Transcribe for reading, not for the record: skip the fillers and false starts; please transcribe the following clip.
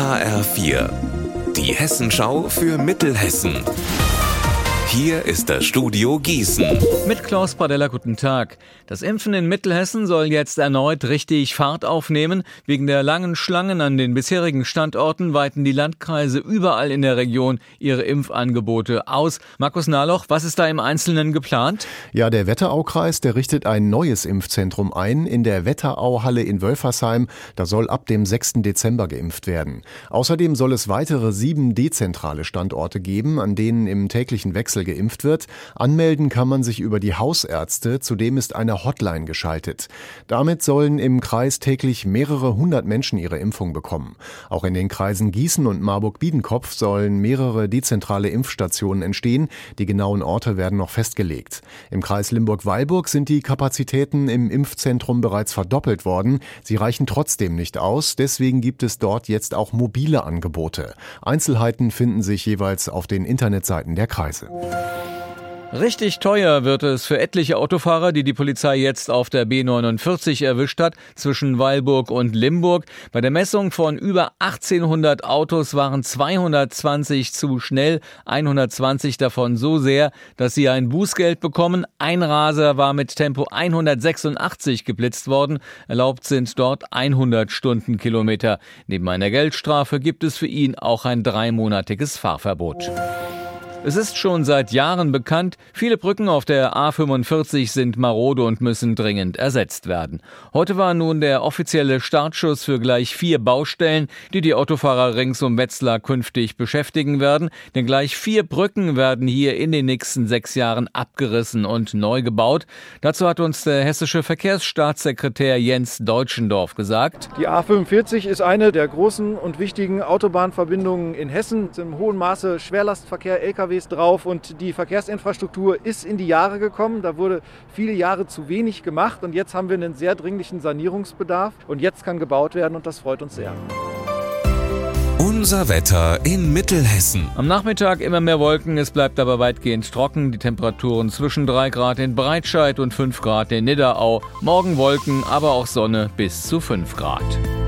HR4, die Hessenschau für Mittelhessen. Hier ist das Studio Gießen. Mit Klaus Pradella, guten Tag. Das Impfen in Mittelhessen soll jetzt erneut richtig Fahrt aufnehmen. Wegen der langen Schlangen an den bisherigen Standorten weiten die Landkreise überall in der Region ihre Impfangebote aus. Markus Nahloch, was ist da im Einzelnen geplant? Ja, der Wetteraukreis, der richtet ein neues Impfzentrum ein in der Wetterauhalle in Wölfersheim. Da soll ab dem 6. Dezember geimpft werden. Außerdem soll es weitere 7 dezentrale Standorte geben, an denen im täglichen Wechsel geimpft wird. Anmelden kann man sich über die Hausärzte, zudem ist eine Hotline geschaltet. Damit sollen im Kreis täglich mehrere hundert Menschen ihre Impfung bekommen. Auch in den Kreisen Gießen und Marburg-Biedenkopf sollen mehrere dezentrale Impfstationen entstehen. Die genauen Orte werden noch festgelegt. Im Kreis Limburg-Weilburg sind die Kapazitäten im Impfzentrum bereits verdoppelt worden. Sie reichen trotzdem nicht aus, deswegen gibt es dort jetzt auch mobile Angebote. Einzelheiten finden sich jeweils auf den Internetseiten der Kreise. Richtig teuer wird es für etliche Autofahrer, die die Polizei jetzt auf der B49 erwischt hat, zwischen Weilburg und Limburg. Bei der Messung von über 1800 Autos waren 220 zu schnell, 120 davon so sehr, dass sie ein Bußgeld bekommen. Ein Raser war mit Tempo 186 geblitzt worden. Erlaubt sind dort 100 Stundenkilometer. Neben einer Geldstrafe gibt es für ihn auch ein 3-monatiges Fahrverbot. Es ist schon seit Jahren bekannt, viele Brücken auf der A45 sind marode und müssen dringend ersetzt werden. Heute war nun der offizielle Startschuss für gleich 4 Baustellen, die die Autofahrer rings um Wetzlar künftig beschäftigen werden. Denn gleich 4 Brücken werden hier in den nächsten 6 Jahren abgerissen und neu gebaut. Dazu hat uns der hessische Verkehrsstaatssekretär Jens Deutschendorf gesagt: Die A45 ist eine der großen und wichtigen Autobahnverbindungen in Hessen. Es ist im hohen Maße Schwerlastverkehr, LKWs drauf und die Verkehrsinfrastruktur ist in die Jahre gekommen. Da wurde viele Jahre zu wenig gemacht und jetzt haben wir einen sehr dringlichen Sanierungsbedarf und jetzt kann gebaut werden und das freut uns sehr. Unser Wetter in Mittelhessen. Am Nachmittag immer mehr Wolken, es bleibt aber weitgehend trocken. Die Temperaturen zwischen 3 Grad in Breitscheid und 5 Grad in Nidderau. Morgen Wolken, aber auch Sonne bis zu 5 Grad.